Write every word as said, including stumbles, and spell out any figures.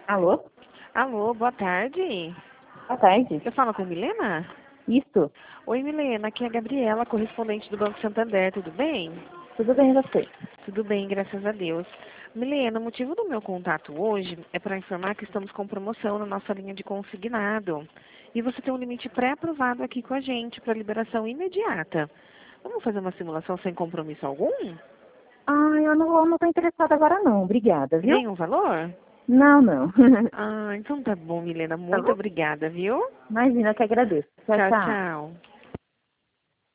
Alô? Alô, boa tarde. Boa tarde. Eu falo com Milena? Isso. Oi, Milena, aqui é a Gabriela, correspondente do Banco Santander, tudo bem? Tudo bem, e você? Tudo bem, graças a Deus. Milena, o motivo do meu contato hoje é para informar que estamos com promoção na nossa linha de consignado. E você tem um limite pré-aprovado aqui com a gente para liberação imediata. Vamos fazer uma simulação sem compromisso algum? Ah, eu não, eu não tô interessada agora não. Obrigada, viu? Nenhum valor? Não, não. Ah, então tá bom, Milena. Tá Muito bom? obrigada, viu? Imagina, que agradeço. Tchau, Tchau, tchau. tchau.